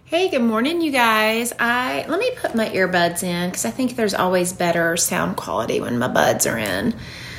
Hey, good morning, you guys. Let me put my earbuds in because I think there's always better sound quality when my buds are in.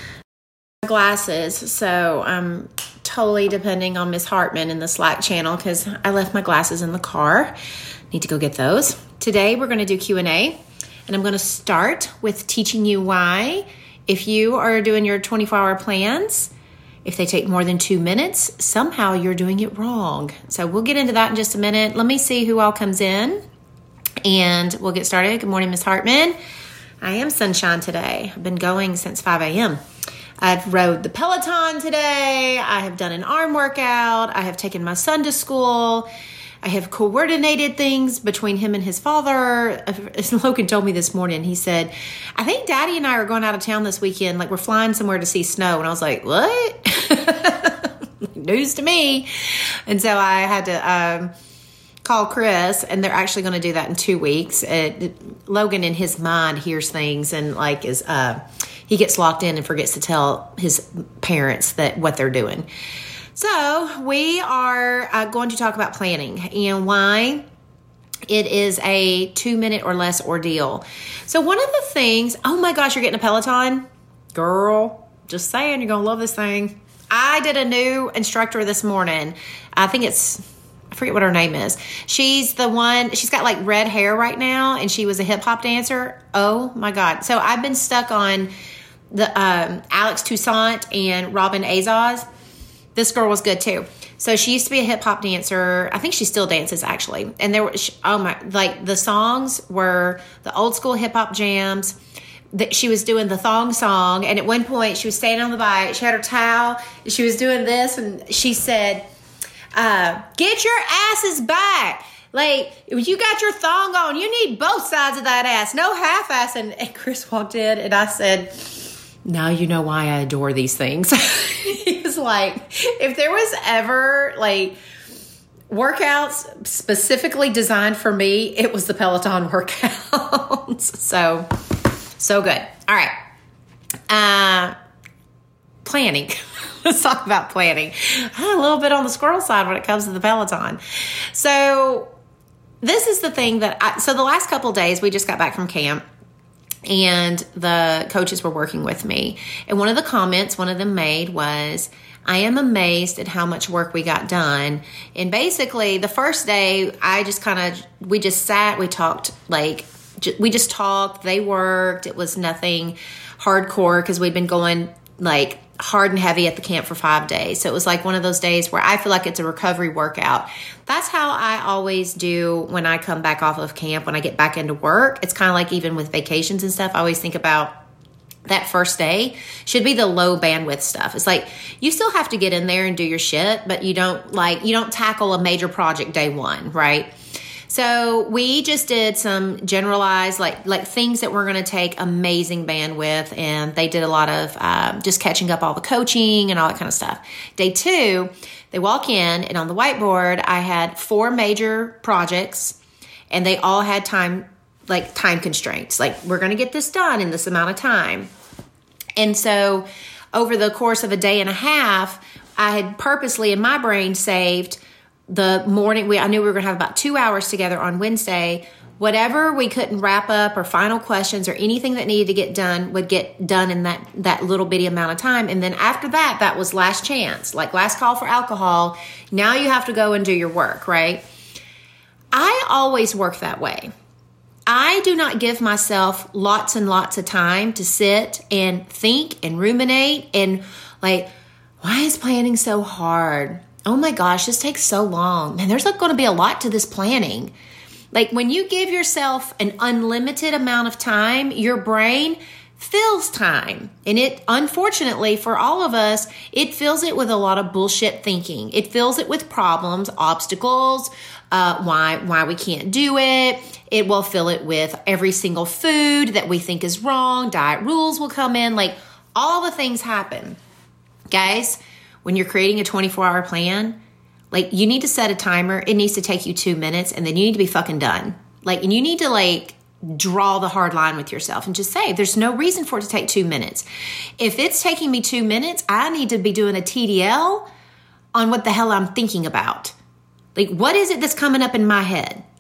Glasses, so I'm totally depending on Miss Hartman in the Slack channel because I left my glasses in the car. Need to go get those. Today we're going to do Q&A, and I'm going to start with teaching you why, if you are doing your 24-hour plans, if they take more than 2 minutes, somehow you're doing it wrong. So we'll get into that in just a minute. Let me see who all comes in, and we'll get started. Good morning, Miss Hartman. I am sunshine today. I've been going since 5 a.m. I've rode the Peloton today. I have done an arm workout. I have taken my son to school. I have coordinated things between him and his father. Logan told me this morning, he said, I think Daddy and I are going out of town this weekend. Like, we're flying somewhere to see snow. And I was like, what? News to me. And so I had to call Chris, and they're actually going to do that in 2 weeks. Logan, in his mind, hears things and he gets locked in and forgets to tell his parents that what they're doing. So we are going to talk about planning and why it is a 2-minute or less ordeal. So one of the things, oh my gosh, you're getting a Peloton? Girl, just saying, you're going to love this thing. I did a new instructor this morning. I forget what her name is. She's the one, she's got like red hair right now, and she was a hip hop dancer. Oh my God. So I've been stuck on the Alex Toussaint and Robin Azaz. This girl was good too. So she used to be a hip hop dancer. I think she still dances actually. And there were, the songs were the old school hip hop jams. That she was doing the thong song. And at one point she was standing on the bike. She had her towel. She was doing this. And she said, get your asses back. Like, you got your thong on. You need both sides of that ass. No half-ass. And Chris walked in and I said, now you know why I adore these things. He was like, if there was ever like workouts specifically designed for me, it was the Peloton workouts. So good. All right. Planning. Let's talk about planning. I'm a little bit on the squirrel side when it comes to the Peloton. So this is the thing that so the last couple of days we just got back from camp, and the coaches were working with me. And one of the comments one of them made was, I am amazed at how much work we got done. And basically the first day we just sat, we talked, we just talked, they worked. It was nothing hardcore because we'd been going like hard and heavy at the camp for 5 days. So it was like one of those days where I feel like it's a recovery workout. That's how I always do when I come back off of camp, when I get back into work. It's kind of like even with vacations and stuff, I always think about that first day should be the low bandwidth stuff. It's like you still have to get in there and do your shit, but you don't tackle a major project day one, right? So we just did some generalized, like things that were going to take amazing bandwidth, and they did a lot of just catching up all the coaching and all that kind of stuff. Day 2, they walk in, and on the whiteboard, I had 4 major projects, and they all had time constraints. Like, we're going to get this done in this amount of time. And so over the course of a day and a half, I had purposely in my brain saved the morning. I knew we were going to have about 2 hours together on Wednesday. Whatever we couldn't wrap up or final questions or anything that needed to get done would get done in that little bitty amount of time. And then after that was last chance, like last call for alcohol. Now you have to go and do your work, right? I always work that way. I do not give myself lots and lots of time to sit and think and ruminate and like, why is planning so hard? Oh my gosh, this takes so long. Man, there's going to be a lot to this planning. Like, when you give yourself an unlimited amount of time, your brain fills time. And it, unfortunately for all of us, it fills it with a lot of bullshit thinking. It fills it with problems, obstacles, why we can't do it. It will fill it with every single food that we think is wrong. Diet rules will come in. Like, all the things happen. Guys, when you're creating a 24-hour plan, like, you need to set a timer. It needs to take you 2 minutes, and then you need to be fucking done. Like, and you need to draw the hard line with yourself and just say, there's no reason for it to take 2 minutes. If it's taking me 2 minutes, I need to be doing a TDL on what the hell I'm thinking about. Like, what is it that's coming up in my head?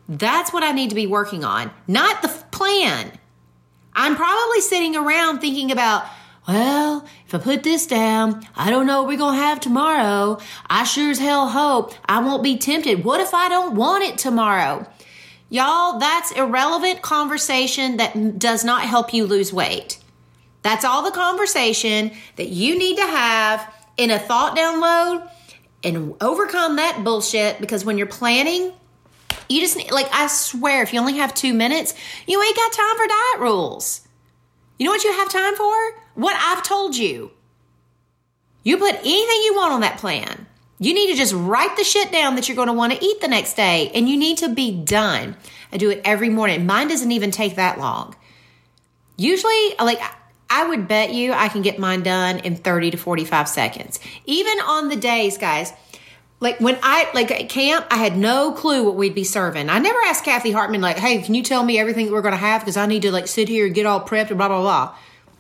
That's what I need to be working on, not the plan. I'm probably sitting around thinking about, well, if I put this down, I don't know what we're going to have tomorrow. I sure as hell hope I won't be tempted. What if I don't want it tomorrow? Y'all, that's irrelevant conversation that does not help you lose weight. That's all the conversation that you need to have in a thought download and overcome that bullshit, because when you're planning, you just need, like, I swear, if you only have 2 minutes, you ain't got time for diet rules. You know what you have time for? What I've told you. You put anything you want on that plan. You need to just write the shit down that you're going to want to eat the next day, and you need to be done. I do it every morning. Mine doesn't even take that long. Usually, like, I would bet you I can get mine done in 30 to 45 seconds. Even on the days, guys, like when at camp, I had no clue what we'd be serving. I never asked Kathy Hartman, like, hey, can you tell me everything that we're going to have? Because I need to, like, sit here and get all prepped and blah, blah, blah.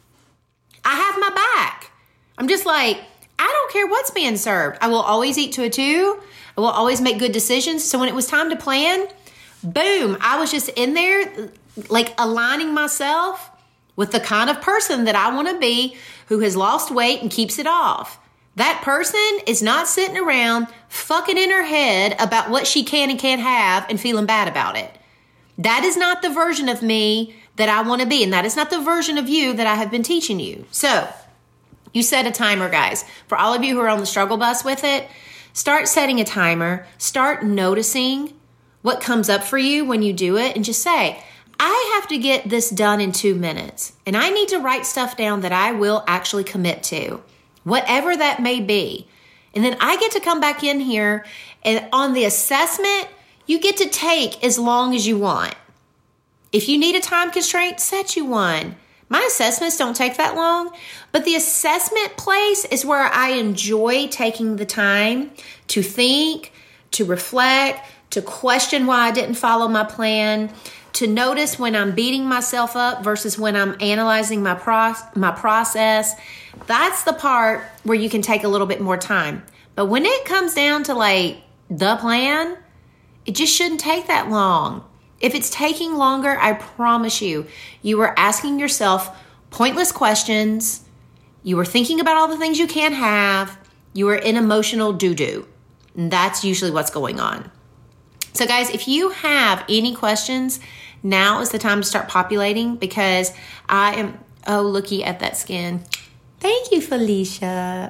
I have my back. I'm just like, I don't care what's being served. I will always eat to a 2. I will always make good decisions. So when it was time to plan, boom, I was just in there, like, aligning myself with the kind of person that I want to be, who has lost weight and keeps it off. That person is not sitting around fucking in her head about what she can and can't have and feeling bad about it. That is not the version of me that I want to be. And that is not the version of you that I have been teaching you. So you set a timer, guys. For all of you who are on the struggle bus with it, start setting a timer. Start noticing what comes up for you when you do it, and just say, I have to get this done in 2 minutes, and I need to write stuff down that I will actually commit to, whatever that may be. And then I get to come back in here, and on the assessment, you get to take as long as you want. If you need a time constraint, set you one. My assessments don't take that long, but the assessment place is where I enjoy taking the time to think, to reflect, to question why I didn't follow my plan, to notice when I'm beating myself up versus when I'm analyzing my process. That's the part where you can take a little bit more time. But when it comes down to, like, the plan, it just shouldn't take that long. If it's taking longer, I promise you, you are asking yourself pointless questions. You are thinking about all the things you can't have. You are in emotional doo-doo. And that's usually what's going on. So, guys, if you have any questions, now is the time to start populating, because I am, oh, looky at that skin. Thank you, Felicia.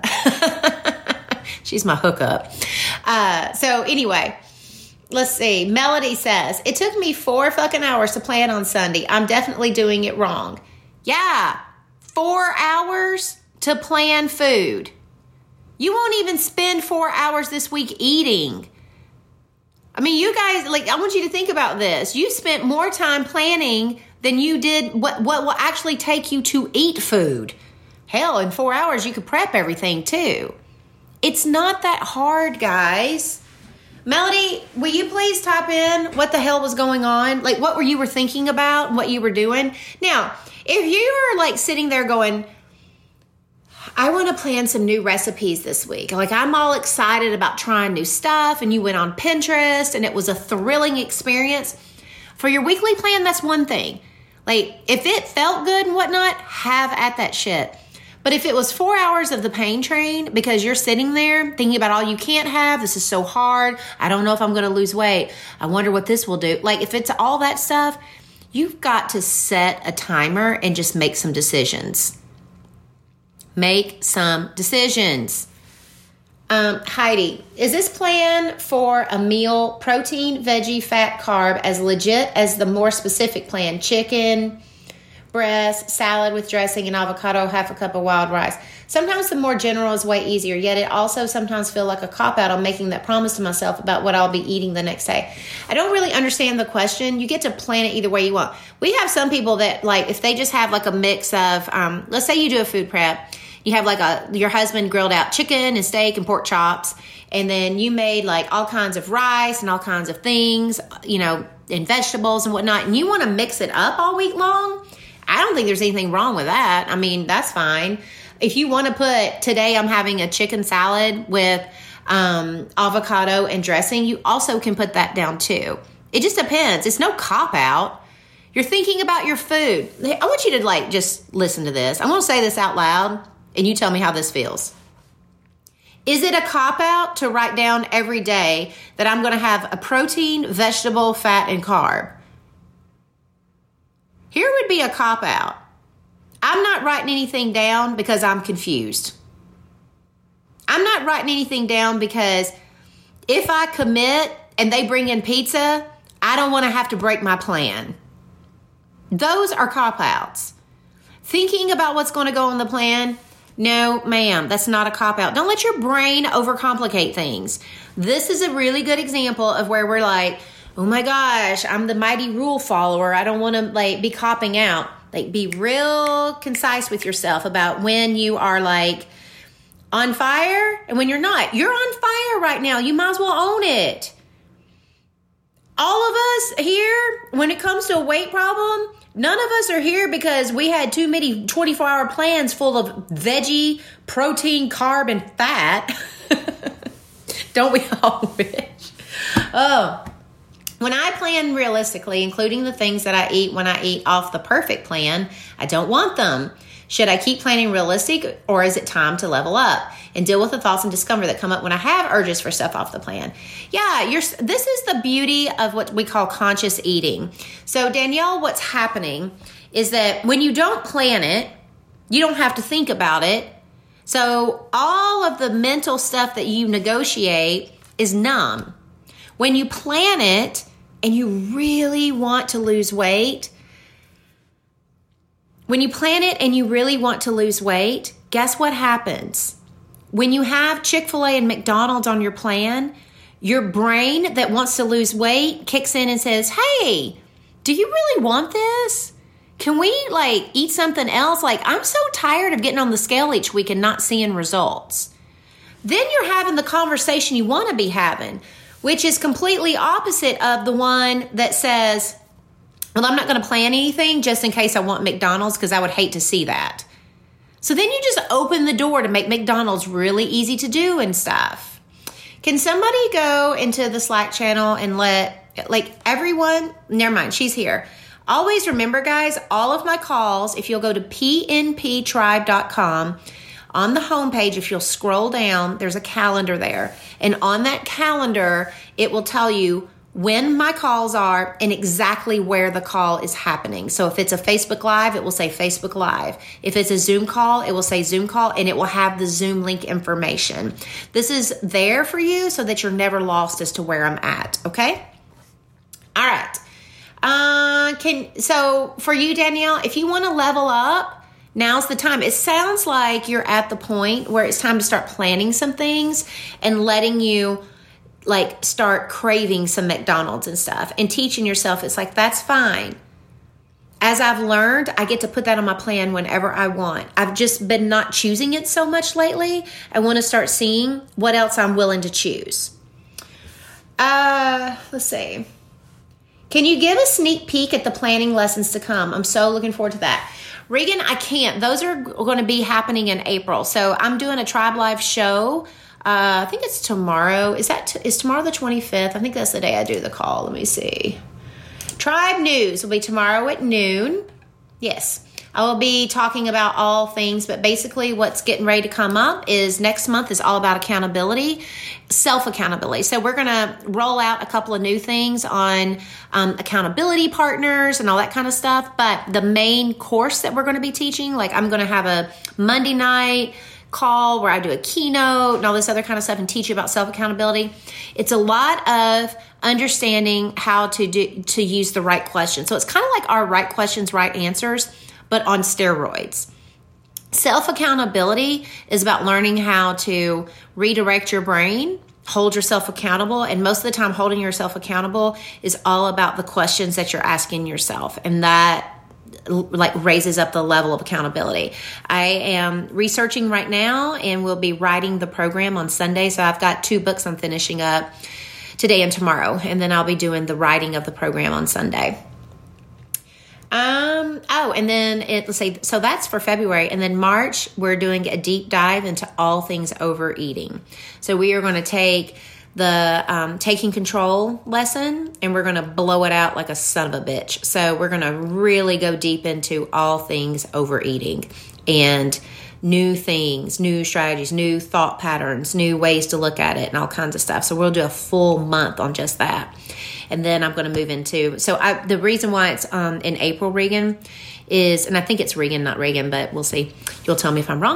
She's my hookup. So anyway, let's see. Melody says, it took me 4 fucking hours to plan on Sunday. I'm definitely doing it wrong. Yeah, 4 hours to plan food. You won't even spend 4 hours this week eating. I mean, you guys, like, I want you to think about this. You spent more time planning than you did what will actually take you to eat food. Hell, in 4 hours, you could prep everything too. It's not that hard, guys. Melody, will you please type in what the hell was going on? Like, what you were thinking about, what you were doing? Now, if you are, like, sitting there going, I want to plan some new recipes this week. Like, I'm all excited about trying new stuff, and you went on Pinterest and it was a thrilling experience. For your weekly plan, that's one thing. Like, if it felt good and whatnot, have at that shit. But if it was 4 hours of the pain train because you're sitting there thinking about all you can't have, this is so hard, I don't know if I'm going to lose weight, I wonder what this will do. Like, if it's all that stuff, you've got to set a timer and just make some decisions. Make some decisions. Heidi, is this plan for a meal, protein, veggie, fat, carb, as legit as the more specific plan? Chicken, breast, salad with dressing and avocado, half a cup of wild rice. Sometimes the more general is way easier, yet it also sometimes feels like a cop-out on making that promise to myself about what I'll be eating the next day. I don't really understand the question. You get to plan it either way you want. We have some people that, like, if they just have like a mix of, let's say you do a food prep, you have like your husband grilled out chicken and steak and pork chops, and then you made like all kinds of rice and all kinds of things, you know, and vegetables and whatnot, and you want to mix it up all week long. I don't think there's anything wrong with that. I mean, that's fine. If you want to put, today I'm having a chicken salad with avocado and dressing, you also can put that down too. It just depends. It's no cop out. You're thinking about your food. I want you to just listen to this. I'm going to say this out loud and you tell me how this feels. Is it a cop out to write down every day that I'm going to have a protein, vegetable, fat, and carb? Here would be a cop out. I'm not writing anything down because I'm confused. I'm not writing anything down because if I commit and they bring in pizza, I don't want to have to break my plan. Those are cop-outs. Thinking about what's going to go on the plan, no, ma'am, that's not a cop-out. Don't let your brain overcomplicate things. This is a really good example of where we're like, oh my gosh, I'm the mighty rule follower. I don't want to be copping out. Be real concise with yourself about when you are on fire and when you're not. You're on fire right now. You might as well own it. All of us here, when it comes to a weight problem, none of us are here because we had too many 24-hour plans full of veggie, protein, carb, and fat. Don't we all wish? Oh, when I plan realistically, including the things that I eat when I eat off the perfect plan, I don't want them. Should I keep planning realistic, or is it time to level up and deal with the thoughts and discomfort that come up when I have urges for stuff off the plan? Yeah, this is the beauty of what we call conscious eating. So Danielle, what's happening is that when you don't plan it, you don't have to think about it. So all of the mental stuff that you negotiate is numb. When you plan it and you really want to lose weight, guess what happens? When you have Chick-fil-A and McDonald's on your plan, your brain that wants to lose weight kicks in and says, hey, do you really want this? Can we eat something else? I'm so tired of getting on the scale each week and not seeing results. Then you're having the conversation you want to be having, which is completely opposite of the one that says, well, I'm not going to plan anything just in case I want McDonald's because I would hate to see that. So then you just open the door to make McDonald's really easy to do and stuff. Can somebody go into the Slack channel and let everyone, never mind, she's here. Always remember, guys, all of my calls, if you'll go to pnptribe.com, on the homepage, if you'll scroll down, there's a calendar there. And on that calendar, it will tell you when my calls are and exactly where the call is happening. So if it's a Facebook Live, it will say Facebook Live. If it's a Zoom call, it will say Zoom call, and it will have the Zoom link information. This is there for you so that you're never lost as to where I'm at, okay? All right. So for you, Danielle, if you want to level up, now's the time. It sounds like you're at the point where it's time to start planning some things and letting you start craving some McDonald's and stuff and teaching yourself it's that's fine. As I've learned, I get to put that on my plan whenever I want. I've just been not choosing it so much lately. I want to start seeing what else I'm willing to choose. Let's see. Can you give a sneak peek at the planning lessons to come? I'm so looking forward to that. Regan, I can't. Those are going to be happening in April. So I'm doing a Tribe Live show. I think it's tomorrow. Is tomorrow the 25th? I think that's the day I do the call. Let me see. Tribe News will be tomorrow at noon. Yes. I will be talking about all things, but basically what's getting ready to come up is next month is all about accountability, self-accountability. So we're going to roll out a couple of new things on accountability partners and all that kind of stuff. But the main course that we're going to be teaching, I'm going to have a Monday night call where I do a keynote and all this other kind of stuff and teach you about self-accountability. It's a lot of understanding how to use the right questions. So it's kind of like our right questions, right answers, but on steroids. Self-accountability is about learning how to redirect your brain, hold yourself accountable, and most of the time holding yourself accountable is all about the questions that you're asking yourself, and that raises up the level of accountability. I am researching right now and will be writing the program on Sunday. So I've got 2 books I'm finishing up today and tomorrow, and then I'll be doing the writing of the program on Sunday. And then so that's for February. And then March, we're doing a deep dive into all things overeating. So we are going to take the taking control lesson, and we're going to blow it out like a son of a bitch. So we're going to really go deep into all things overeating and new things, new strategies, new thought patterns, new ways to look at it, and all kinds of stuff. So we'll do a full month on just that. And then I'm going to move into, the reason why it's in April, Regan, is, and I think it's Regan, not Reagan, but we'll see. You'll tell me if I'm wrong.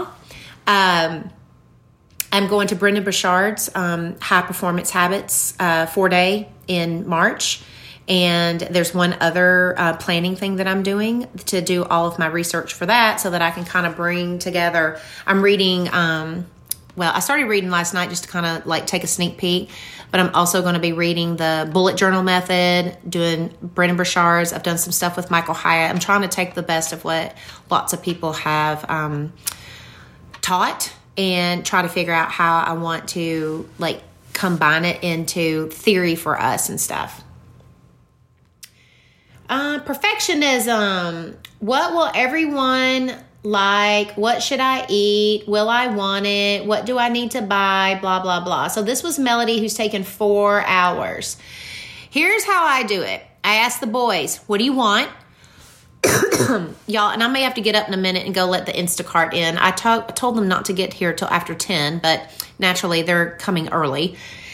I'm going to Brendon Burchard's High Performance Habits 4-day in March. And there's one other planning thing that I'm doing to do all of my research for that so that I can kind of bring together. I'm reading, I started reading last night just to kind of like take a sneak peek, but I'm also going to be reading the bullet journal method, doing Brendon Burchard's. I've done some stuff with Michael Hyatt. I'm trying to take the best of what lots of people have taught and try to figure out how I want to like combine it into theory for us and stuff. Perfectionism. What will everyone like? What should I eat? Will I want it? What do I need to buy? Blah, blah, blah. So this was Melody, who's taken 4 hours. Here's how I do it. I ask the boys, what do you want? Y'all, and I may have to get up in a minute and go let the Instacart in. I told them not to get here till after 10, but naturally they're coming early.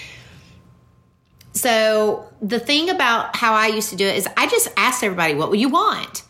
So the thing about how I used to do it is I just asked everybody, what will you want?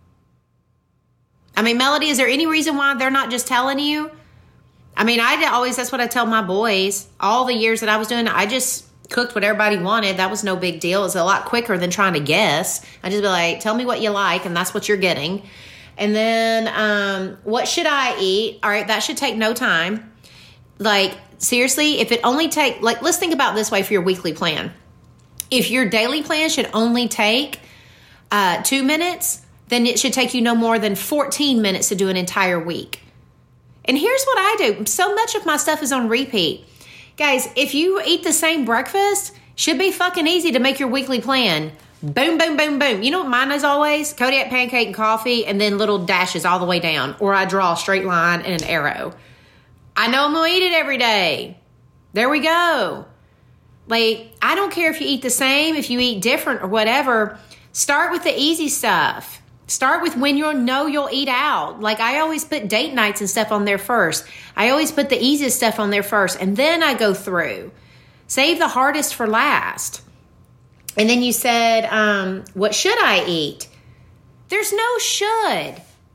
I mean, Melody, is there any reason why they're not just telling you? I mean, that's what I tell my boys. All the years that I was doing it, I just cooked what everybody wanted. That was no big deal. It's a lot quicker than trying to guess. I just be like, tell me what you like, and that's what you're getting. And then what should I eat? All right, that should take no time. Like, seriously, if it only take, like, let's think about this way for your weekly plan. If your daily plan should only take 2 minutes, then it should take you no more than 14 minutes to do an entire week. And here's what I do. So much of my stuff is on repeat. Guys, if you eat the same breakfast, should be fucking easy to make your weekly plan. Boom, boom, boom, boom. You know what mine is always? Kodiak pancake and coffee, and then little dashes all the way down. Or I draw a straight line and an arrow. I know I'm going to eat it every day. There we go. Like, I don't care if you eat the same, if you eat different or whatever. Start with the easy stuff. Start with when you'll eat out. Like, I always put date nights and stuff on there first. I always put the easiest stuff on there first, and then I go through. Save the hardest for last. And then you said, what should I eat? There's no should.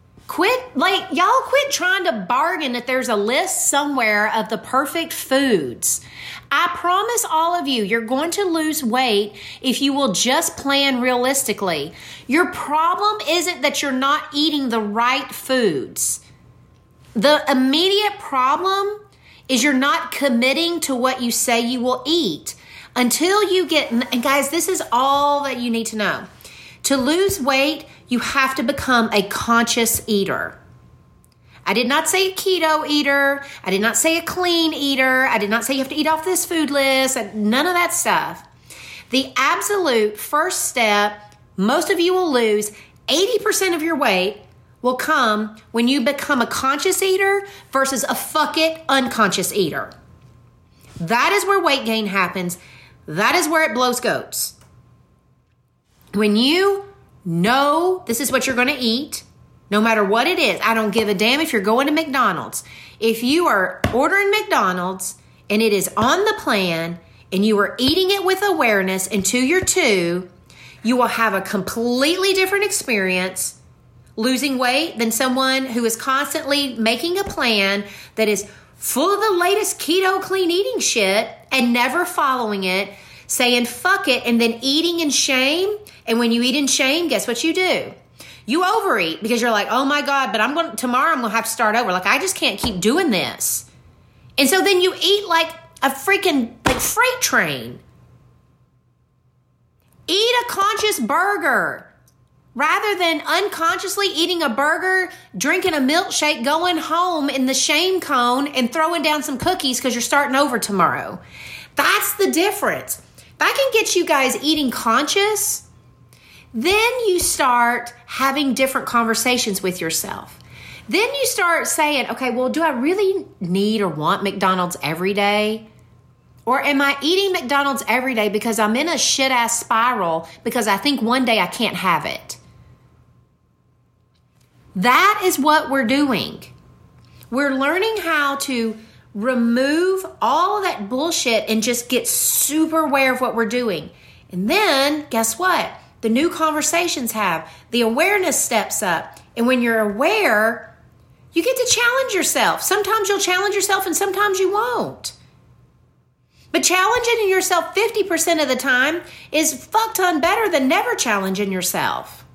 Y'all quit trying to bargain that there's a list somewhere of the perfect foods. I promise all of you, you're going to lose weight if you will just plan realistically. Your problem isn't that you're not eating the right foods. The immediate problem is you're not committing to what you say you will eat until you get, and guys, this is all that you need to know. To lose weight, you have to become a conscious eater. I did not say a keto eater. I did not say a clean eater. I did not say you have to eat off this food list. None of that stuff. The absolute first step, most of you will lose 80% of your weight will come when you become a conscious eater versus a fuck it unconscious eater. That is where weight gain happens. That is where it blows goats. When you know this is what you're going to eat, no matter what it is, I don't give a damn if you're going to McDonald's. If you are ordering McDonald's and it is on the plan and you are eating it with awareness and to your two, you will have a completely different experience losing weight than someone who is constantly making a plan that is full of the latest keto clean eating shit and never following it, saying fuck it, and then eating in shame. And when you eat in shame, guess what you do? You overeat because you're like, oh my God, but tomorrow I'm going to have to start over. Like, I just can't keep doing this. And so then you eat like a freaking freight train. Eat a conscious burger rather than unconsciously eating a burger, drinking a milkshake, going home in the shame cone and throwing down some cookies because you're starting over tomorrow. That's the difference. If I can get you guys eating conscious, then you start having different conversations with yourself. Then you start saying, okay, well, do I really need or want McDonald's every day? Or am I eating McDonald's every day because I'm in a shit ass spiral because I think one day I can't have it? That is what we're doing. We're learning how to remove all of that bullshit and just get super aware of what we're doing. And then, guess what? The new conversations the awareness steps up. And when you're aware, you get to challenge yourself. Sometimes you'll challenge yourself and sometimes you won't. But challenging yourself 50% of the time is fuck ton better than never challenging yourself.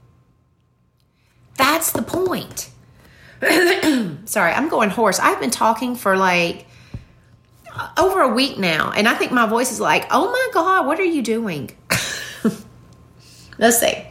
That's the point. Sorry, I'm going hoarse. I've been talking for like over a week now, and I think my voice is like, oh my God, what are you doing? Let's see.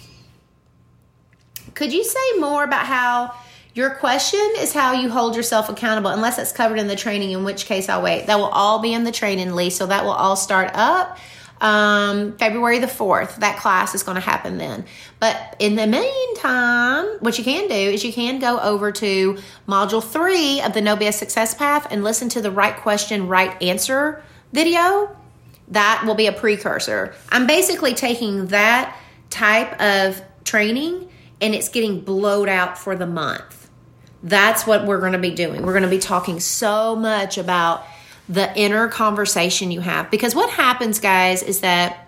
Could you say more about how your question is how you hold yourself accountable, unless it's covered in the training, in which case I'll wait. That will all be in the training, Lee. So that will all start up February the 4th. That class is going to happen then. But in the meantime, what you can do is you can go over to Module 3 of the No BS Success Path and listen to the right question, right answer video. That will be a precursor. I'm basically taking that type of training and it's getting blowed out for the month. That's what we're going to be doing. We're going to be talking so much about the inner conversation you have. Because what happens, guys, is that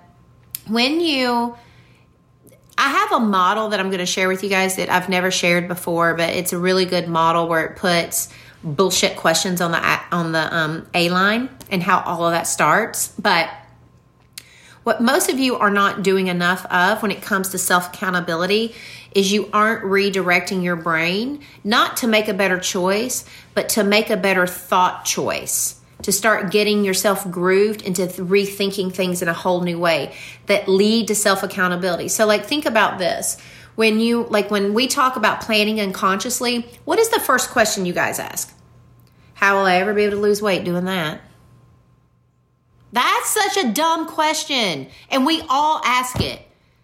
I have a model that I'm going to share with you guys that I've never shared before, but it's a really good model where it puts bullshit questions on the A line and how all of that starts. But what most of you are not doing enough of when it comes to self-accountability is you aren't redirecting your brain, not to make a better choice, but to make a better thought choice, to start getting yourself grooved into rethinking things in a whole new way that lead to self-accountability. So like, think about this. When we talk about planning unconsciously, what is the first question you guys ask? How will I ever be able to lose weight doing that? That's such a dumb question. And we all ask it.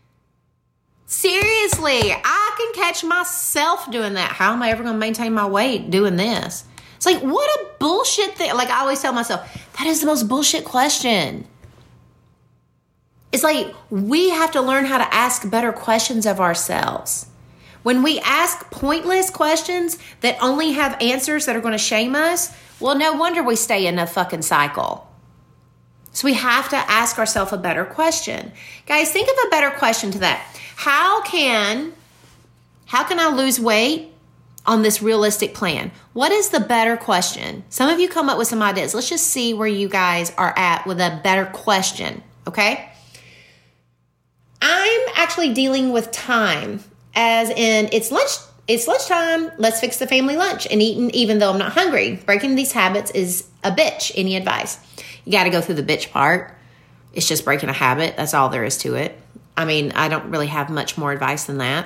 Seriously, I can catch myself doing that. How am I ever going to maintain my weight doing this? It's like, what a bullshit thing. Like I always tell myself, that is the most bullshit question. It's like we have to learn how to ask better questions of ourselves. When we ask pointless questions that only have answers that are going to shame us, well, no wonder we stay in a fucking cycle. So we have to ask ourselves a better question. Guys, think of a better question to that. How can I lose weight on this realistic plan? What is the better question? Some of you come up with some ideas. Let's just see where you guys are at with a better question, okay? I'm actually dealing with time, as in it's lunchtime, let's fix the family lunch and eating even though I'm not hungry. Breaking these habits is a bitch. Any advice? You got to go through the bitch part. It's just breaking a habit. That's all there is to it. I mean, I don't really have much more advice than that.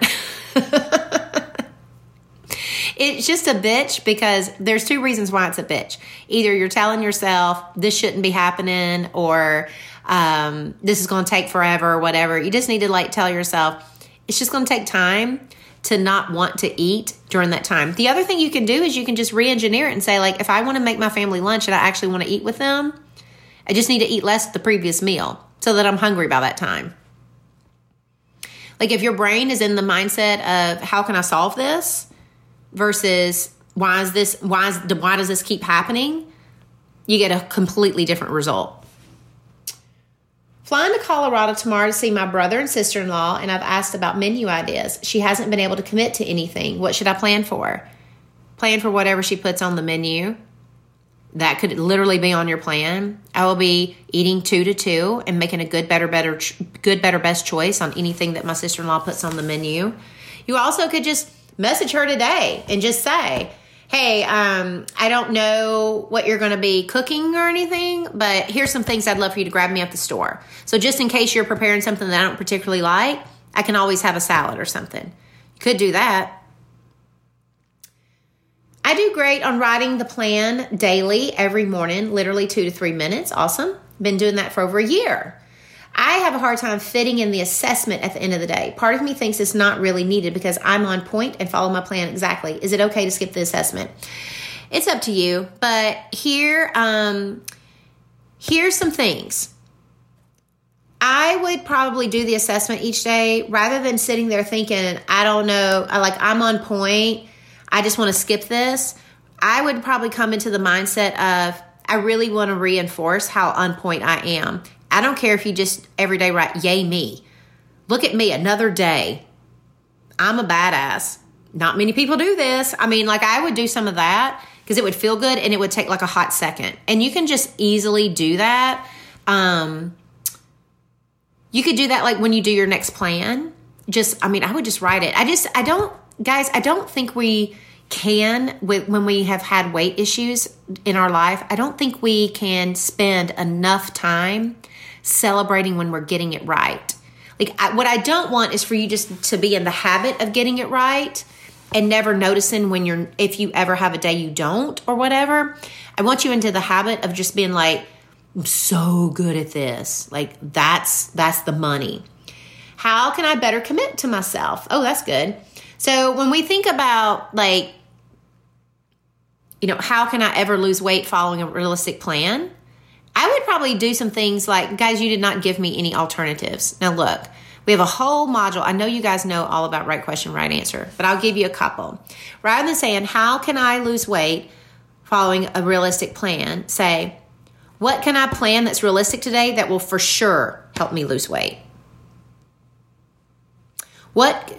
It's just a bitch because there's two reasons why it's a bitch. Either you're telling yourself this shouldn't be happening, or this is going to take forever or whatever. You just need to tell yourself it's just going to take time to not want to eat during that time. The other thing you can do is you can just re-engineer it and say, if I want to make my family lunch and I actually want to eat with them, I just need to eat less the previous meal so that I'm hungry by that time. If your brain is in the mindset of how can I solve this versus why does this keep happening, you get a completely different result. Flying to Colorado tomorrow to see my brother and sister-in-law, and I've asked about menu ideas. She hasn't been able to commit to anything. What should I plan for? Plan for whatever she puts on the menu. That could literally be on your plan. I will be eating 2 to 2 and making a good, better, best choice on anything that my sister-in-law puts on the menu. You also could just message her today and just say, hey, I don't know what you're going to be cooking or anything, but here's some things I'd love for you to grab me at the store. So just in case you're preparing something that I don't particularly like, I can always have a salad or something. You could do that. I do great on writing the plan daily, every morning, literally 2 to 3 minutes. Awesome. Been doing that for over a year. I have a hard time fitting in the assessment at the end of the day. Part of me thinks it's not really needed because I'm on point and follow my plan exactly. Is it okay to skip the assessment? It's up to you. But here, Here's some things. I would probably do the assessment each day rather than sitting there thinking, I don't know, I'm on point, I just want to skip this. I would probably come into the mindset of, I really want to reinforce how on point I am. I don't care if you just every day write, yay me. Look at me, another day. I'm a badass. Not many people do this. I would do some of that because it would feel good and it would take like a hot second. And you can just easily do that. You could do that like when you do your next plan. I would just write it. I don't think we can, when we have had weight issues in our life, I don't think we can spend enough time celebrating when we're getting it right. What I don't want is for you just to be in the habit of getting it right and never noticing if you ever have a day you don't or whatever. I want you into the habit of just being like, I'm so good at this. That's the money. How can I better commit to myself? Oh, that's good. So when we think about how can I ever lose weight following a realistic plan? I would probably do some things like, guys, you did not give me any alternatives. Now look, we have a whole module. I know you guys know all about right question, right answer, but I'll give you a couple. Rather than saying, how can I lose weight following a realistic plan? Say, what can I plan that's realistic today that will for sure help me lose weight? What,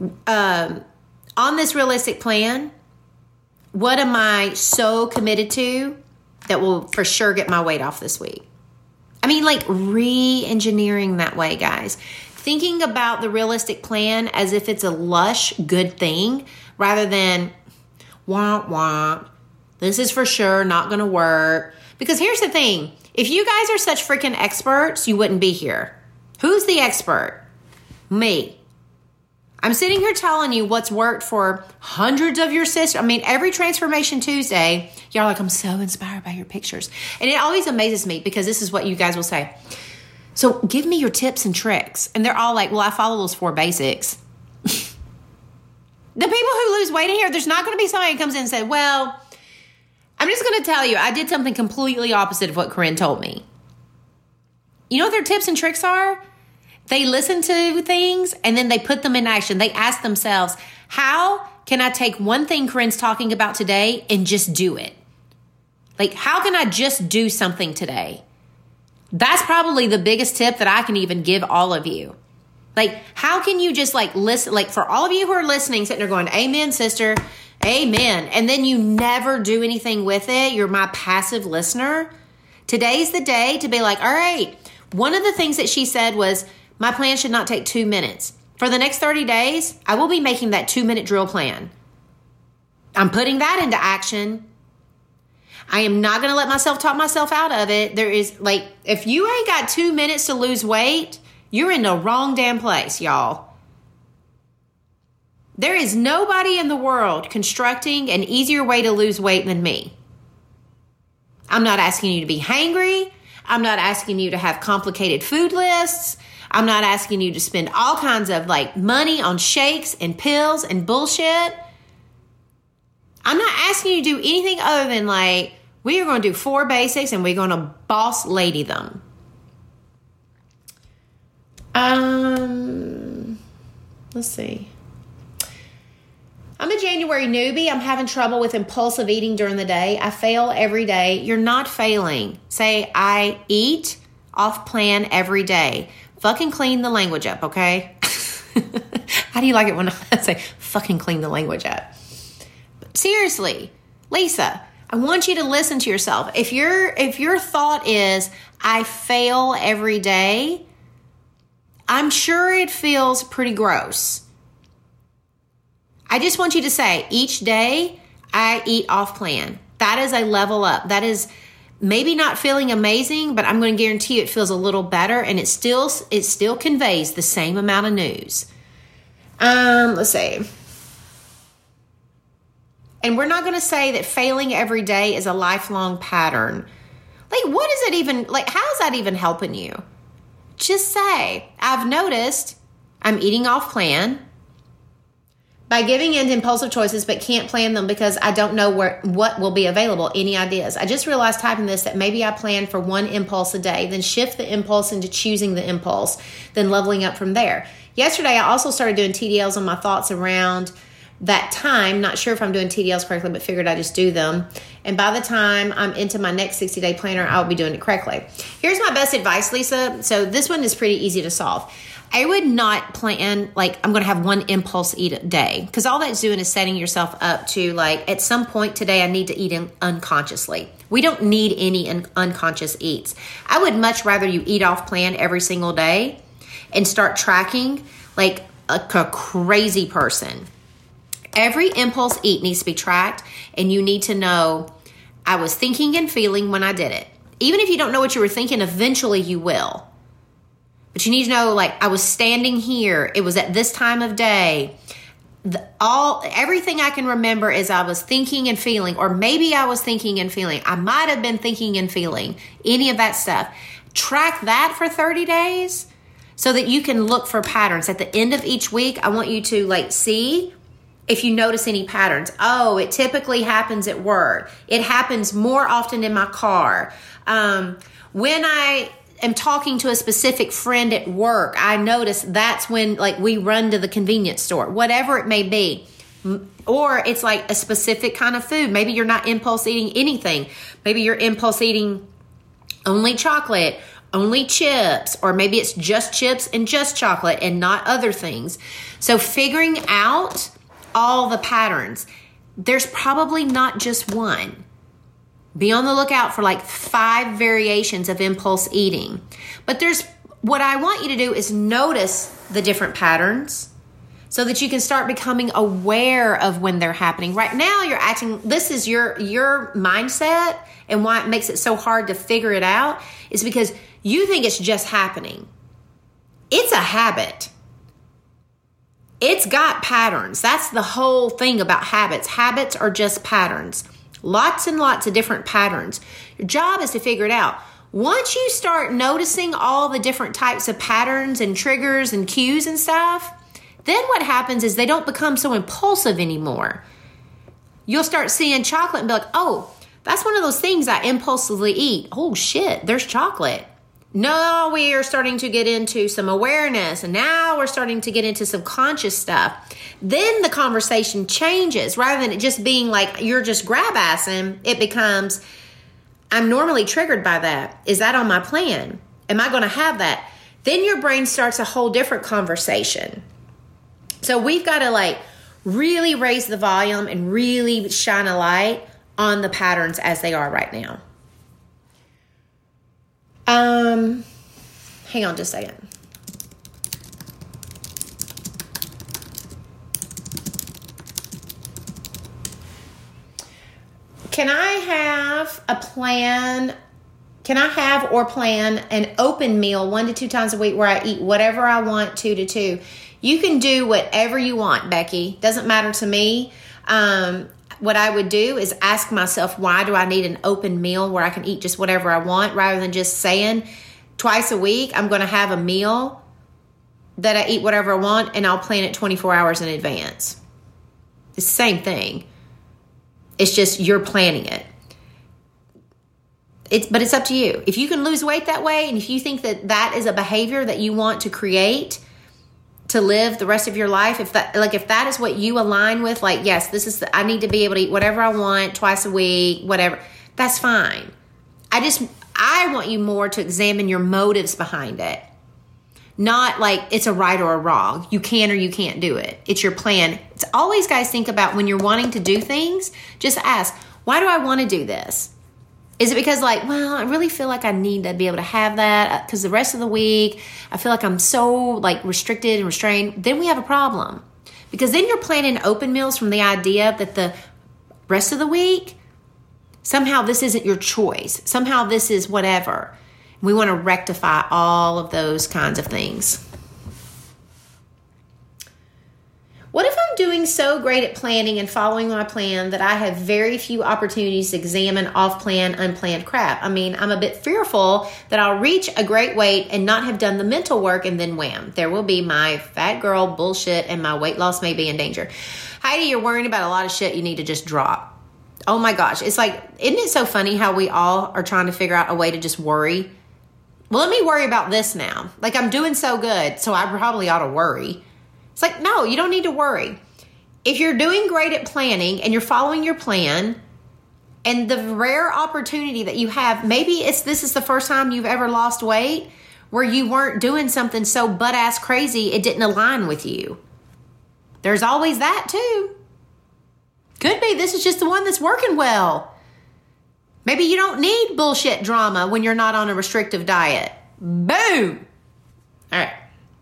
on this realistic plan, what am I so committed to that will for sure get my weight off this week? Re-engineering that way, guys. Thinking about the realistic plan as if it's a lush, good thing rather than, womp womp, this is for sure not going to work. Because here's the thing. If you guys are such freaking experts, you wouldn't be here. Who's the expert? Me. I'm sitting here telling you what's worked for hundreds of your sisters. Every Transformation Tuesday, y'all are like, I'm so inspired by your pictures. And it always amazes me because this is what you guys will say. So give me your tips and tricks. And they're all like, well, I follow those 4 basics. The people who lose weight in here, there's not going to be somebody who comes in and says, well, I'm just going to tell you, I did something completely opposite of what Corinne told me. You know what their tips and tricks are? They listen to things and then they put them in action. They ask themselves, how can I take one thing Corinne's talking about today and just do it? How can I just do something today? That's probably the biggest tip that I can even give all of you. How can you just listen? For all of you who are listening, sitting there going, amen, sister, amen. And then you never do anything with it. You're my passive listener. Today's the day to be like, all right. One of the things that she said was, my plan should not take 2 minutes. For the next 30 days, I will be making that 2-minute drill plan. I'm putting that into action. I am not going to let myself talk myself out of it. There is if you ain't got 2 minutes to lose weight, you're in the wrong damn place, y'all. There is nobody in the world constructing an easier way to lose weight than me. I'm not asking you to be hangry. I'm not asking you to have complicated food lists. I'm not asking you to spend all kinds of money on shakes and pills and bullshit. I'm not asking you to do anything other than we are going to do 4 basics and we're going to boss lady them. Let's see. I'm a January newbie. I'm having trouble with impulsive eating during the day. I fail every day. You're not failing. Say, I eat off plan every day. Fucking clean the language up, okay? How do you like it when I say fucking clean the language up? But seriously, Lisa, I want you to listen to yourself. If your thought is, I fail every day, I'm sure it feels pretty gross. I just want you to say, each day I eat off plan. That is a level up. That is maybe not feeling amazing, but I'm going to guarantee you it feels a little better, and it still conveys the same amount of news. Let's see. And we're not going to say that failing every day is a lifelong pattern. What is it even, how is that even helping you? Just say, I've noticed I'm eating off plan, but By giving in to impulsive choices but can't plan them because I don't know what will be available. Any ideas? I just realized typing this that maybe I plan for one impulse a day, then shift the impulse into choosing the impulse, then leveling up from there. Yesterday, I also started doing TDLs on my thoughts around that time. Not sure if I'm doing TDLs correctly, but figured I'd just do them. And by the time I'm into my next 60-day planner, I'll be doing it correctly. Here's my best advice, Lisa. So this one is pretty easy to solve. I would not plan, like, I'm going to have one impulse eat a day, because all that's doing is setting yourself up to, like, at some point today, I need to eat unconsciously. We don't need any unconscious eats. I would much rather you eat off plan every single day and start tracking like a crazy person. Every impulse eat needs to be tracked, and you need to know, I was thinking and feeling when I did it. Even if you don't know what you were thinking, eventually you will. But you need to know, like, I was standing here. It was at this time of day. Everything I can remember is I was thinking and feeling, or maybe I was thinking and feeling. I might have been thinking and feeling, any of that stuff. Track that for 30 days so that you can look for patterns. At the end of each week, I want you to, like, see if you notice any patterns. Oh, it typically happens at work. It happens more often in my car. When I am talking to a specific friend at work, I notice that's when, like, we run to the convenience store, whatever it may be. Or it's like a specific kind of food. Maybe you're not impulse eating anything. Maybe you're impulse eating only chocolate, only chips, or maybe it's just chips and just chocolate and not other things. So figuring out all the patterns. There's probably not just one. Be on the lookout for like 5 variations of impulse eating. But what I want you to do is notice the different patterns so that you can start becoming aware of when they're happening. Right now you're acting, this is your mindset, and why it makes it so hard to figure it out is because you think it's just happening. It's a habit. It's got patterns. That's the whole thing about habits. Habits are just patterns. Lots and lots of different patterns. Your job is to figure it out. Once you start noticing all the different types of patterns and triggers and cues and stuff, then what happens is they don't become so impulsive anymore. You'll start seeing chocolate and be like, oh, that's one of those things I impulsively eat. Oh shit, there's chocolate. No, we are starting to get into some awareness, and now we're starting to get into some conscious stuff. Then the conversation changes. Rather than it just being like you're just grab-assing, it becomes, I'm normally triggered by that. Is that on my plan? Am I going to have that? Then your brain starts a whole different conversation. So we've got to like really raise the volume and really shine a light on the patterns as they are right now. Hang on just a second. Can I have a plan? Can I have or plan an open meal 1 to 2 times a week where I eat whatever I want 2 to 2? You can do whatever you want, Becky. Doesn't matter to me. What I would do is ask myself, why do I need an open meal where I can eat just whatever I want, rather than just saying twice a week I'm going to have a meal that I eat whatever I want and I'll plan it 24 hours in advance. It's the same thing. It's just you're planning it. But it's up to you. If you can lose weight that way, and if you think that that is a behavior that you want to create to live the rest of your life, if that is what you align with, like, yes, I need to be able to eat whatever I want twice a week, whatever, that's fine. I want you more to examine your motives behind it. Not like it's a right or a wrong. You can or you can't do it. It's your plan. It's always, guys, think about when you're wanting to do things, just ask, why do I want to do this? Is it because like, well, I really feel like I need to be able to have that because the rest of the week, I feel like I'm so like restricted and restrained. Then we have a problem, because then you're planning open meals from the idea that the rest of the week, somehow this isn't your choice. Somehow this is whatever. We want to rectify all of those kinds of things. What if I'm doing doing so great at planning and following my plan that I have very few opportunities to examine off-plan, unplanned crap. I mean, I'm a bit fearful that I'll reach a great weight and not have done the mental work, and then wham, there will be my fat girl bullshit and my weight loss may be in danger. Heidi, you're worrying about a lot of shit you need to just drop. Oh my gosh. It's like, isn't it so funny how we all are trying to figure out a way to just worry? Well, let me worry about this now. Like, I'm doing so good, so I probably ought to worry. It's like, no, you don't need to worry. If you're doing great at planning and you're following your plan, and the rare opportunity that you have, maybe this is the first time you've ever lost weight where you weren't doing something so butt-ass crazy it didn't align with you. There's always that too. Could be this is just the one that's working well. Maybe you don't need bullshit drama when you're not on a restrictive diet. Boom. All right.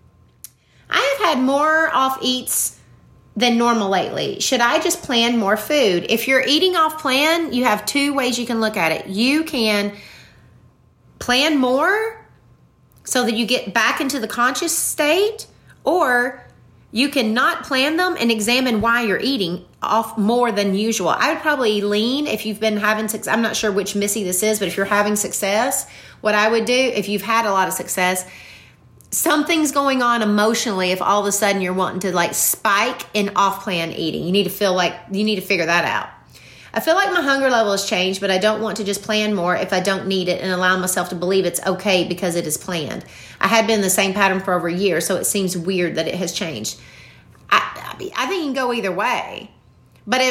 I have had more off eats than normal lately. Should I just plan more food? If you're eating off plan, you have two ways you can look at it. You can plan more so that you get back into the conscious state, or you can not plan them and examine why you're eating off more than usual. I would probably lean, if you've been having success, I'm not sure which Missy this is, but if you're having success, what I would do, if you've had a lot of success, something's going on emotionally if all of a sudden you're wanting to like spike in off-plan eating. You need to figure that out. I feel like my hunger level has changed, but I don't want to just plan more if I don't need it and allow myself to believe it's okay because it is planned. I had been in the same pattern for over a year, so it seems weird that it has changed. I think you can go either way. But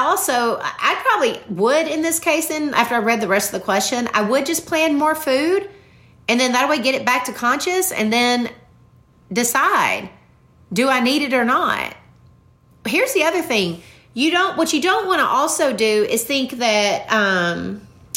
I probably would in this case, and after I read the rest of the question, I would just plan more food. And then that way get it back to conscious and then decide, do I need it or not? Here's the other thing. What you don't want to also do is think that,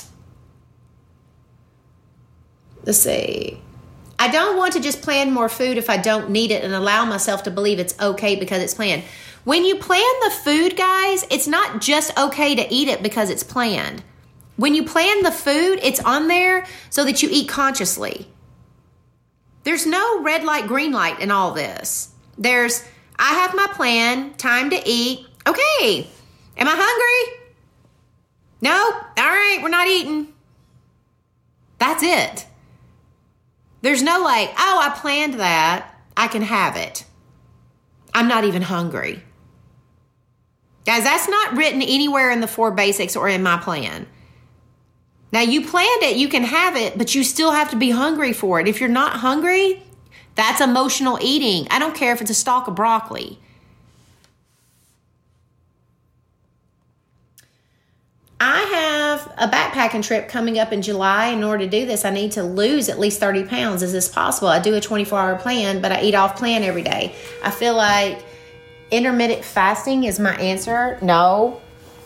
let's see. I don't want to just plan more food if I don't need it and allow myself to believe it's okay because it's planned. When you plan the food, guys, it's not just okay to eat it because it's planned. When you plan the food, it's on there so that you eat consciously. There's no red light, green light in all this. I have my plan, time to eat. Okay, am I hungry? No? All right, we're not eating. That's it. There's no like, oh, I planned that. I can have it. I'm not even hungry. Guys, that's not written anywhere in the 4 basics or in my plan. Now, you planned it, you can have it, but you still have to be hungry for it. If you're not hungry, that's emotional eating. I don't care if it's a stalk of broccoli. I have a backpacking trip coming up in July. In order to do this, I need to lose at least 30 pounds. Is this possible? I do a 24-hour plan, but I eat off plan every day. I feel like intermittent fasting is my answer. No.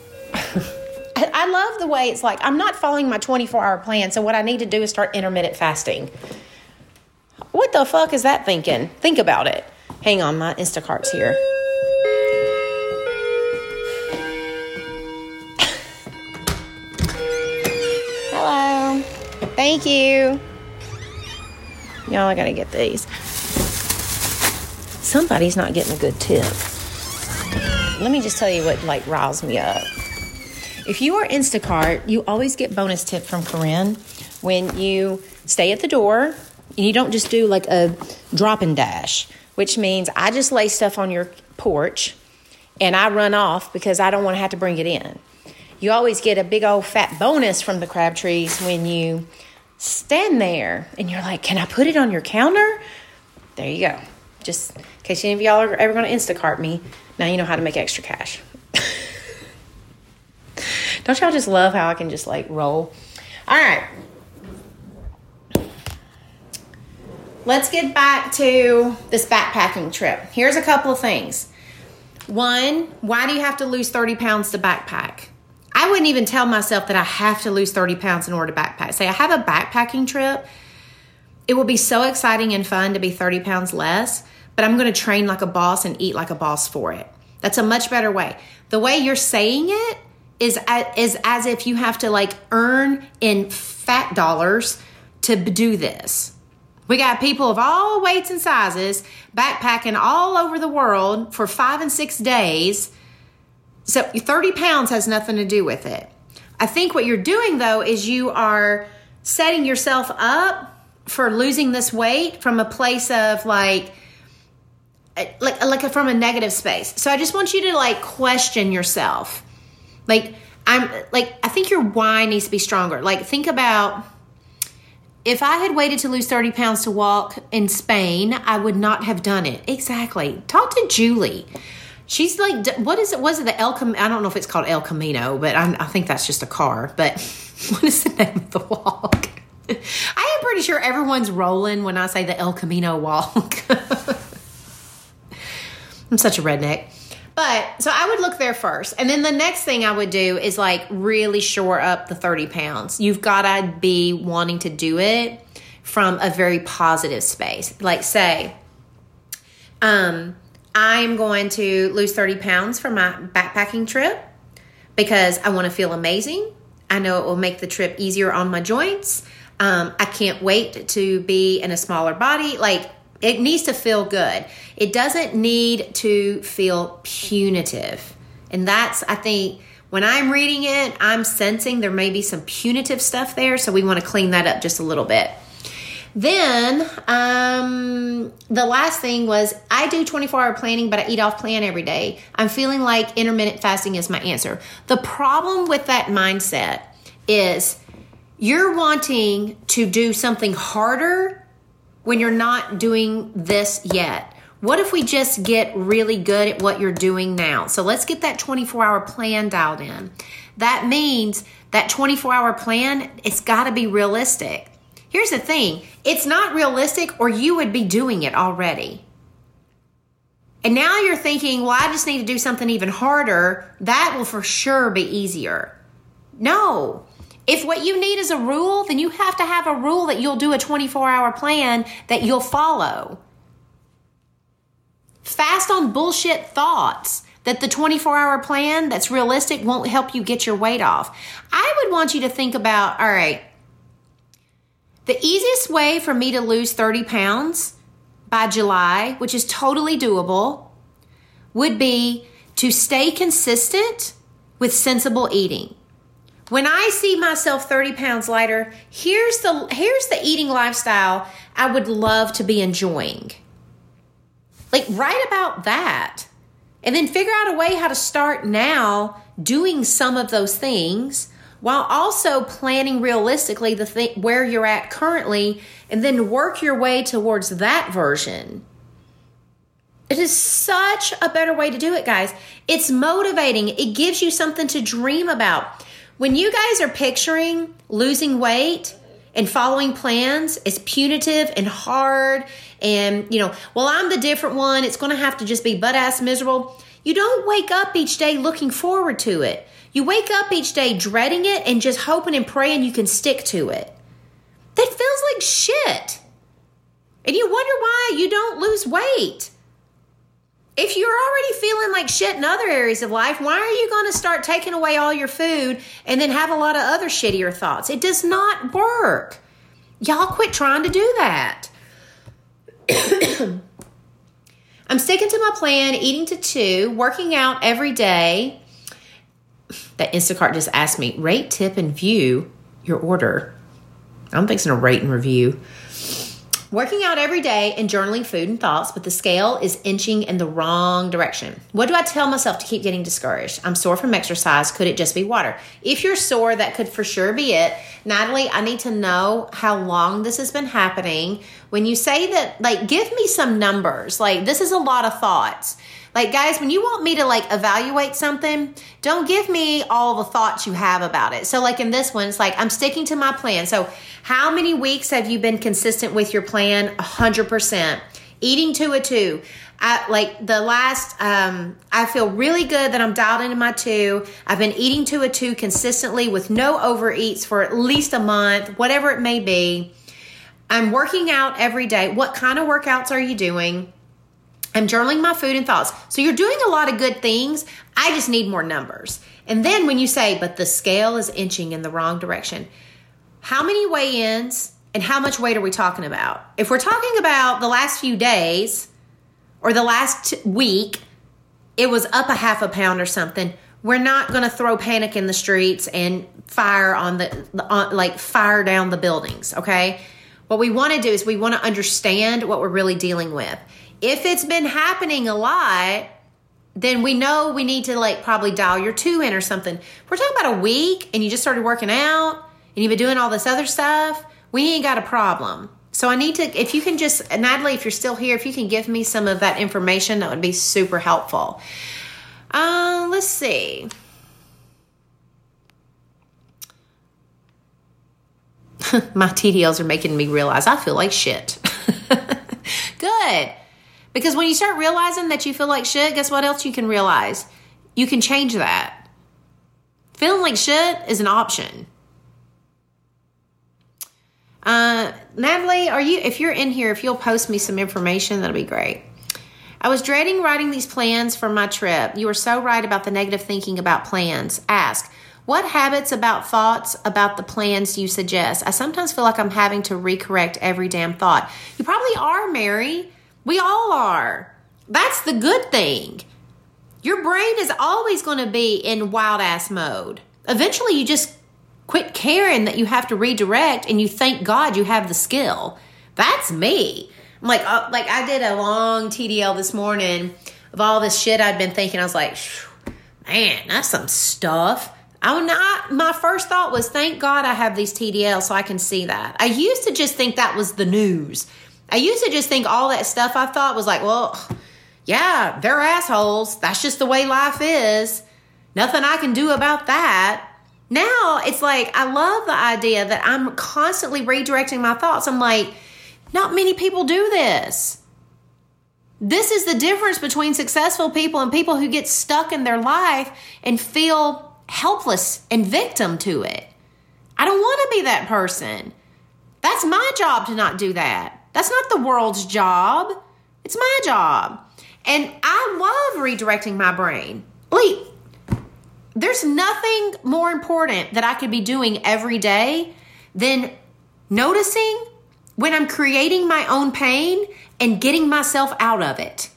I love the way it's like, I'm not following my 24-hour plan, so what I need to do is start intermittent fasting. What the fuck is that thinking? Think about it. Hang on, my Instacart's here. Hello. Thank you. Y'all, I gotta get these. Somebody's not getting a good tip. Let me just tell you what riles me up. If you are Instacart, you always get bonus tip from Corinne when you stay at the door and you don't just do like a drop and dash, which means I just lay stuff on your porch and I run off because I don't want to have to bring it in. You always get a big old fat bonus from the Crabtrees when you stand there and you're like, can I put it on your counter? There you go. Just in case any of y'all are ever going to Instacart me, now you know how to make extra cash. Don't y'all just love how I can just roll? All right. Let's get back to this backpacking trip. Here's a couple of things. One, why do you have to lose 30 pounds to backpack? I wouldn't even tell myself that I have to lose 30 pounds in order to backpack. Say I have a backpacking trip. It will be so exciting and fun to be 30 pounds less, but I'm going to train like a boss and eat like a boss for it. That's a much better way. The way you're saying it is as if you have to earn in fat dollars to do this. We got people of all weights and sizes backpacking all over the world for 5 and 6 days. So 30 pounds has nothing to do with it. I think what you're doing, though, is you are setting yourself up for losing this weight from a place of like from a negative space. So I just want you to like question yourself. I think your why needs to be stronger. Like, think about, if I had waited to lose 30 pounds to walk in Spain, I would not have done it. Exactly. Talk to Julie. She's like, what is it? Was it the El Camino? I don't know if it's called El Camino, but I think that's just a car. But what is the name of the walk? I am pretty sure everyone's rolling when I say the El Camino walk. I'm such a redneck. But so I would look there first. And then the next thing I would do is like really shore up the 30 pounds. You've got to be wanting to do it from a very positive space. Like, say, I'm going to lose 30 pounds for my backpacking trip because I want to feel amazing. I know it will make the trip easier on my joints. I can't wait to be in a smaller body. Like, it needs to feel good. It doesn't need to feel punitive. And that's, I think, when I'm reading it, I'm sensing there may be some punitive stuff there. So we want to clean that up just a little bit. Then the last thing was, I do 24-hour planning, but I eat off plan every day. I'm feeling like intermittent fasting is my answer. The problem with that mindset is you're wanting to do something harder when you're not doing this yet. What if we just get really good at what you're doing now? So let's get that 24-hour plan dialed in. That means that 24-hour plan, it's got to be realistic. Here's the thing. It's not realistic, or you would be doing it already. And now you're thinking, well, I just need to do something even harder. That will for sure be easier. No. If what you need is a rule, then you have to have a rule that you'll do a 24-hour plan that you'll follow. Fast on bullshit thoughts that the 24-hour plan that's realistic won't help you get your weight off. I would want you to think about, all right, the easiest way for me to lose 30 pounds by July, which is totally doable, would be to stay consistent with sensible eating. When I see myself 30 pounds lighter, here's the eating lifestyle I would love to be enjoying. Like, write about that. And then figure out a way how to start now doing some of those things while also planning realistically where you're at currently, and then work your way towards that version. It is such a better way to do it, guys. It's motivating. It gives you something to dream about. When you guys are picturing losing weight and following plans, it's punitive and hard and, well, I'm the different one. It's going to have to just be butt-ass miserable. You don't wake up each day looking forward to it. You wake up each day dreading it and just hoping and praying you can stick to it. That feels like shit. And you wonder why you don't lose weight. If you're already feeling like shit in other areas of life, why are you going to start taking away all your food and then have a lot of other shittier thoughts? It does not work. Y'all quit trying to do that. I'm sticking to my plan, eating to 2, working out every day. That Instacart just asked me, rate, tip, and view your order. I'm fixing to rate and review. Working out every day and journaling food and thoughts, but the scale is inching in the wrong direction. What do I tell myself to keep getting discouraged? I'm sore from exercise. Could it just be water? If you're sore, that could for sure be it. Natalie, I need to know how long this has been happening. When you say that, like, give me some numbers. Like, this is a lot of thoughts. Like, guys, when you want me to, like, evaluate something, don't give me all the thoughts you have about it. So, like, in this one, it's like, I'm sticking to my plan. So, how many weeks have you been consistent with your plan? 100%. Eating to a 2. I feel really good that I'm dialed into my 2. I've been eating to a 2 consistently with no overeats for at least a month, whatever it may be. I'm working out every day. What kind of workouts are you doing? I'm journaling my food and thoughts. So you're doing a lot of good things. I just need more numbers. And then when you say, but the scale is inching in the wrong direction, how many weigh-ins And how much weight are we talking about? If we're talking about the last few days or the last week, it was up a half a pound or something, we're not going to throw panic in the streets and fire fire down the buildings, okay? What we want to do is we want to understand what we're really dealing with. If it's been happening a lot, then we know we need to probably dial your 2 in or something. If we're talking about a week and you just started working out and you've been doing all this other stuff, we ain't got a problem. So I need to, if you can just, Natalie, if you're still here, if you can give me some of that information, that would be super helpful. Let's see. My TDLs are making me realize I feel like shit. Good. Because when you start realizing that you feel like shit, guess what else you can realize? You can change that. Feeling like shit is an option. Natalie, if you're in here, if you'll post me some information, that'll be great. I was dreading writing these plans for my trip. You are so right about the negative thinking about plans. Ask, what habits about thoughts about the plans do you suggest? I sometimes feel like I'm having to recorrect every damn thought. You probably are, Mary. We all are. That's the good thing. Your brain is always going to be in wild ass mode. Eventually you just quit caring that you have to redirect and you thank God you have the skill. That's me. Like I did a long TDL this morning of all this shit I'd been thinking. I was like, man, that's some stuff. My first thought was, thank God I have these TDLs so I can see that. I used to just think that was the news. I used to just think all that stuff I thought was like, well, yeah, they're assholes. That's just the way life is. Nothing I can do about that. Now it's like, I love the idea that I'm constantly redirecting my thoughts. I'm like, not many people do this. This is the difference between successful people and people who get stuck in their life and feel helpless and victim to it. I don't want to be that person. That's my job to not do that. That's not the world's job. It's my job. And I love redirecting my brain. There's nothing more important that I could be doing every day than noticing when I'm creating my own pain and getting myself out of it.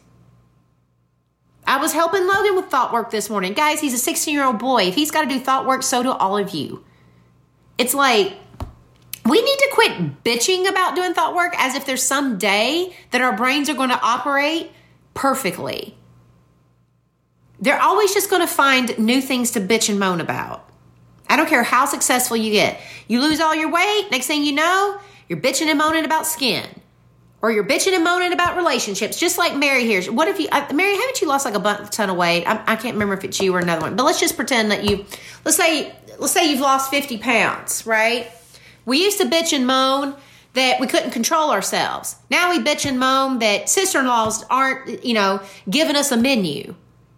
I was helping Logan with thought work this morning. Guys, he's a 16-year-old boy. If he's got to do thought work, so do all of you. It's like, we need to quit bitching about doing thought work as if there's some day that our brains are going to operate perfectly. They're always just going to find new things to bitch and moan about. I don't care how successful you get. You lose all your weight, next thing you know, you're bitching and moaning about skin. Or you're bitching and moaning about relationships, just like Mary here. What if you, Mary, haven't you lost like a ton of weight? I can't remember if it's you or another one. But let's just pretend that let's say you've lost 50 pounds, right? We used to bitch and moan that we couldn't control ourselves. Now we bitch and moan that sister-in-laws aren't, giving us a menu.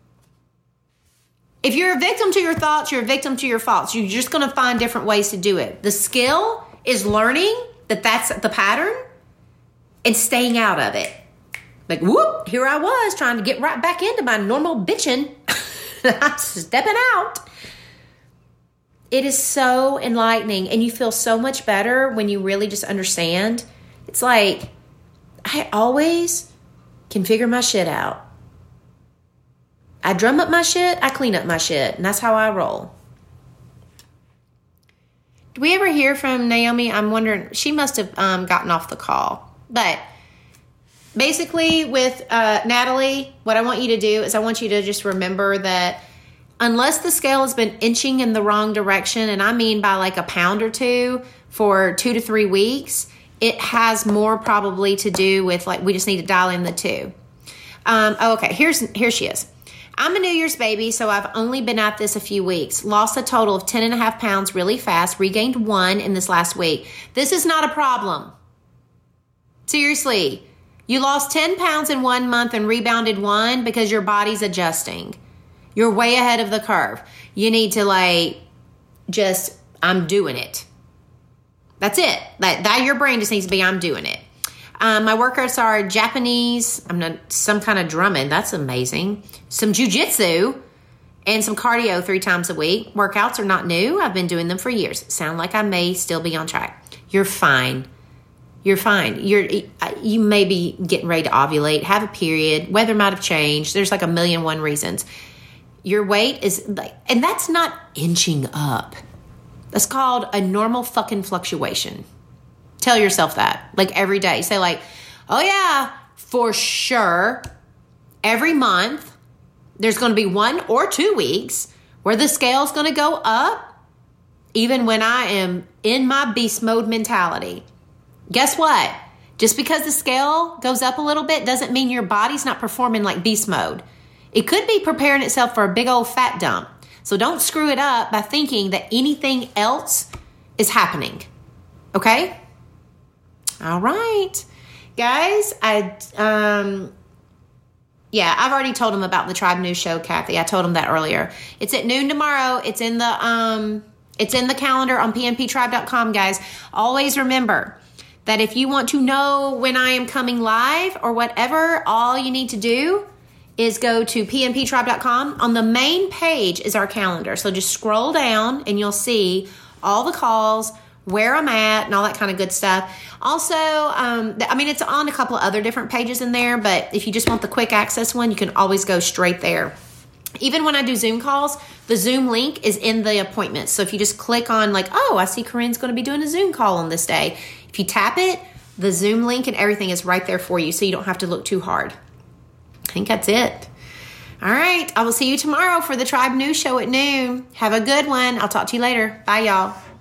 If you're a victim to your thoughts, you're a victim to your faults. You're just going to find different ways to do it. The skill is learning that that's the pattern and staying out of it. Like, whoop, here I was trying to get right back into my normal bitching. I'm stepping out. It is so enlightening, and you feel so much better when you really just understand. It's like, I always can figure my shit out. I drum up my shit, I clean up my shit, and that's how I roll. Do we ever hear from Naomi? I'm wondering, she must have gotten off the call. But basically with Natalie, what I want you to do is I want you to just remember that unless the scale has been inching in the wrong direction, and I mean by like a pound or two for 2 to 3 weeks, it has more probably to do with we just need to dial in the 2. Okay, here she is. I'm a New Year's baby, so I've only been at this a few weeks. Lost a total of 10.5 pounds really fast. Regained 1 in this last week. This is not a problem. Seriously, you lost 10 pounds in 1 month and rebounded 1 because your body's adjusting. You're way ahead of the curve. You need to I'm doing it. That's it. That your brain just needs to be, I'm doing it. My workouts are Japanese, some kind of drumming. That's amazing. Some jujitsu and some cardio 3 times a week. Workouts are not new. I've been doing them for years. Sound like I may still be on track. You're fine. You're fine. You may be getting ready to ovulate, have a period, weather might have changed. There's like a million and one reasons. Your weight is like, and that's not inching up. That's called a normal fucking fluctuation. Tell yourself that, like every day. Say like, oh yeah, for sure, every month, there's going to be 1 or 2 weeks where the scale's going to go up, even when I am in my beast mode mentality. Guess what? Just because the scale goes up a little bit doesn't mean your body's not performing like beast mode. It could be preparing itself for a big old fat dump. So don't screw it up by thinking that anything else is happening. Okay? All right. Guys, I've already told them about the Tribe News show, Kathy. I told them that earlier. It's at noon tomorrow. It's in the calendar on pnptribe.com, guys. Always remember that if you want to know when I am coming live or whatever, all you need to do is go to pnptribe.com. On the main page is our calendar. So just scroll down and you'll see all the calls, where I'm at, and all that kind of good stuff. Also, it's on a couple of other different pages in there, but if you just want the quick access one, you can always go straight there. Even when I do Zoom calls, the Zoom link is in the appointments. So if you just click on like, oh, I see Corinne's going to be doing a Zoom call on this day. If you tap it, the Zoom link and everything is right there for you, so you don't have to look too hard. I think that's it. All right. I will see you tomorrow for the Tribe News show at noon. Have a good one. I'll talk to you later. Bye, y'all.